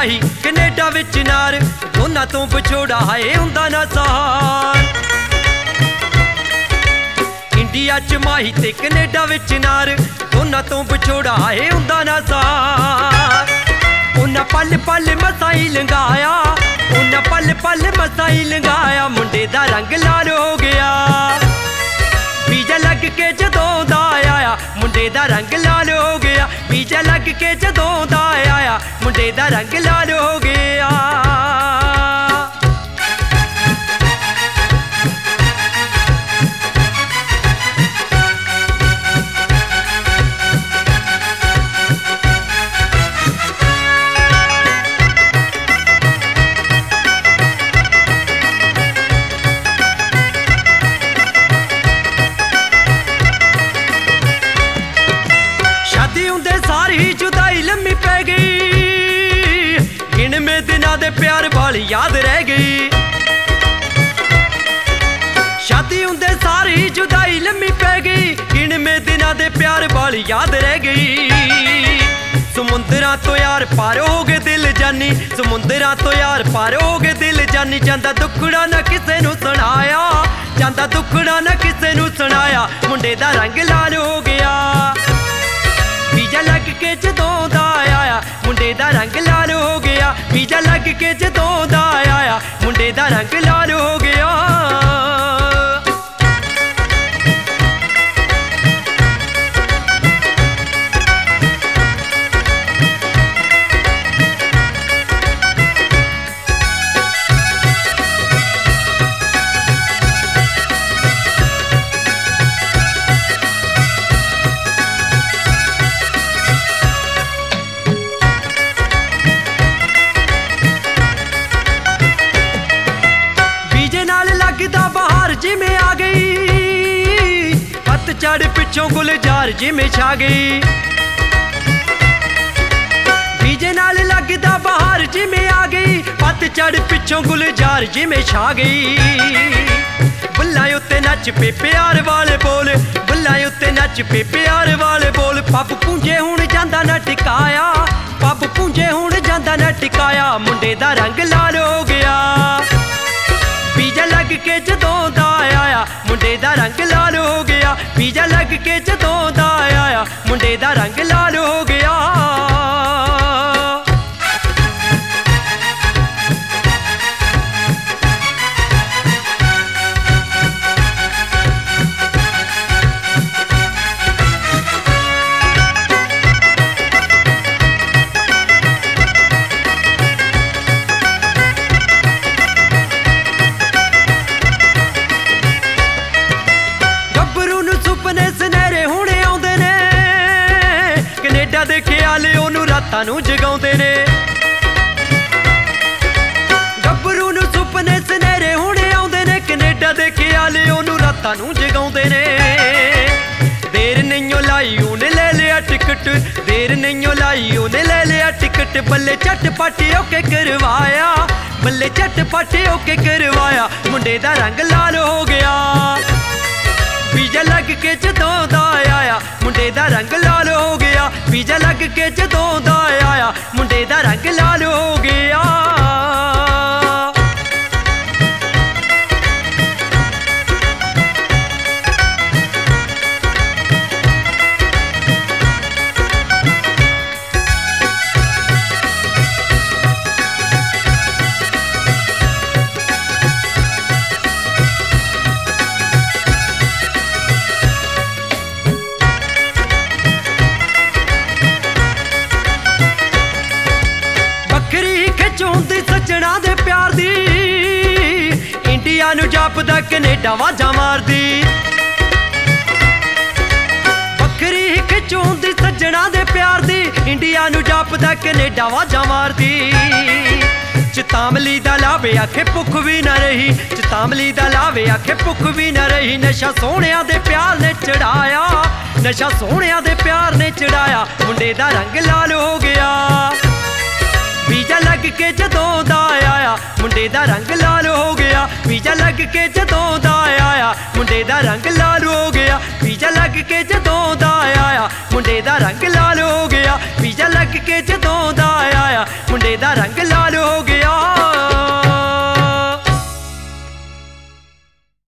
माही Canada विच नार, दोनां तों विछोड़ा हाए हुंदा ना सहार। इंडिया च माही ते कनेडा विच नार, दोनां तों विछोड़ा हाए हुंदा ना सहार। उन्हां पल पल मसाई लंघाया, उन्हां पल पल मसाई लंघाया, मुंडे दा रंग लाल हो गया। बीजा लग के जदों दा आया, मुंडे दा रंग लाल हो गया। बीजा लग के जदों दा आया, मुंडे दा रंग लाल हो गया। शादी हुंदे सारी जुदाई लम्मी पै गई, गिणवे दिनां दे प्यार वाली याद रह गई। शादी हुंदे सारी जुदाई लम्मी पै गई, गिणवे दिनां दे प्यार वाली याद रह गई। समुंदरां तो यार पार हो गए दिल जानी, समुंदरां तो यार पार हो गए दिल जानी। जांदा दुखड़ा ना किसे नूं सुनाया, जांदा दुखड़ा ना किसे नूं सुनाया, मुंडे दा रंग लाल हो गया। बीजा लग के जदों दा आया, मुंडे दा रंग लाल हो गया। बीजा लग के जदों दा आया, मुंडे दा रंग लाल हो गया। लगदा बहार जिमें आ गई, पतझड़ पिछों गुलजार जिमें छा गई। बीजे नाल लगदा बहार जिमें आ गई, पतझड़ पिछों गुलजार जिमें छा गई। बुल्लां उत्ते नच पे प्यार वाले बोल, बुल्लां उत्ते नच पे प्यार वाले बोल। पब पूंजे हुण जांदा ना टिकाया, पब पूंजे हुण जांदा ना टिकाया, मुंडे दा रंग लाल हो गया। बीजा लग के जदों दा आया, मुंडे दा रंग लाल हो गया। बीजा लग के जदों दा आया, मुंडे दा रंग लाल हो गया। सुपने सुनहरे हुणे आउंदे ने, कनेडा दे ख्याल ओनू रातां नूं जगाउंदे ने। गब्बरू नूं सुपने सुनहरे हुणे आउंदे ने, कनेडा दे ख्याल ओनू रातां नूं जगाउंदे ने। देर नहींओ लाई ओने ले लिया टिकट, देर नहींओ लाई ओने ले लिया टिकट। बल्ले झटपट ओके करवाया, बल्ले झटपट ओके करवाया, मुंडे दा रंग लाल हो गया। बीजा लग के जदों दा आया, मुंडे दा रंग लाल हो गया। बीजा लग के जदों दा आया, मुंडे दा रंग लाल हो गया। ਹੁੰਦੀ ਸੱਜਣਾ ਦੇ ਪਿਆਰ ਦੀ, ਇੰਡੀਆ ਨੂੰ ਜਾਪਦਾ ਕੈਨੇਡਾ ਵਾਜਾਂ ਮਾਰਦੀ। ਬੱਕਰੀ ਖਿੱਚ ਹੁੰਦੀ ਸੱਜਣਾ ਦੇ ਪਿਆਰ ਦੀ, ਇੰਡੀਆ ਨੂੰ ਜਾਪਦਾ ਕੈਨੇਡਾ ਵਾਜਾਂ ਮਾਰਦੀ। ਚਤਾਮਲੀ ਦਾ ਲਾਵੇ ਆਖੇ ਭੁੱਖ ਵੀ ਨਾ ਰਹੀ, ਚਤਾਮਲੀ ਦਾ ਲਾਵੇ ਆਖੇ ਭੁੱਖ ਵੀ ਨਾ ਰਹੀ। ਨਸ਼ਾ ਸੋਹਣਿਆਂ ਦੇ ਪਿਆਰ ਨੇ ਚੜਾਇਆ, ਨਸ਼ਾ ਸੋਹਣਿਆਂ ਦੇ ਪਿਆਰ ਨੇ ਚੜਾਇਆ, ਮੁੰਡੇ ਦਾ ਰੰਗ ਲਾਲ ਹੋ ਗਿਆ। ਵੀਜ਼ਾ ਲੱਗ ਕੇ ਜਦੋਂ ਦਾ ਆਇਆ, ਮੁੰਡੇ ਦਾ ਰੰਗ ਲਾਲ ਹੋ ਗਿਆ। ਵੀਜ਼ਾ ਲੱਗ ਕੇ ਜਦੋਂ ਦਾ ਆਇਆ, ਮੁੰਡੇ ਦਾ ਰੰਗ ਲਾਲ ਹੋ ਗਿਆ। ਵੀਜ਼ਾ ਲੱਗ ਕੇ ਜਦੋਂ ਦਾ ਆਇਆ, ਮੁੰਡੇ ਦਾ ਰੰਗ ਲਾਲ ਹੋ ਗਿਆ। ਵੀਜ਼ਾ ਲੱਗ ਕੇ ਜਦੋਂ ਦਾ ਆਇਆ, ਮੁੰਡੇ ਦਾ ਰੰਗ ਲਾਲ